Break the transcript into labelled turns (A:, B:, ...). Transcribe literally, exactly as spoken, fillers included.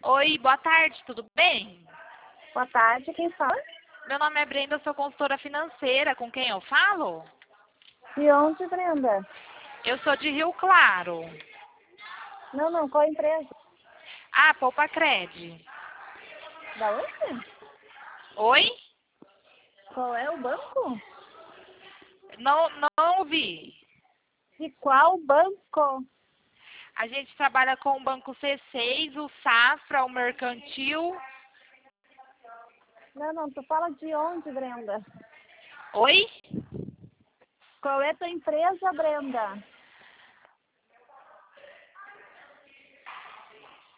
A: Oi, boa tarde, tudo bem?
B: Boa tarde, quem fala?
A: Meu nome é Brenda, eu sou consultora financeira. Com quem eu falo?
B: De onde, Brenda?
A: Eu sou de Rio Claro.
B: Não, não, qual empresa?
A: Ah, Poupa Cred.
B: Da onde?
A: Oi?
B: Qual é o banco?
A: Não, não ouvi.
B: De qual banco?
A: A gente trabalha com o Banco C seis, o Safra, o Mercantil.
B: Não, não, tu fala de onde, Brenda?
A: Oi?
B: Qual é tua empresa, Brenda?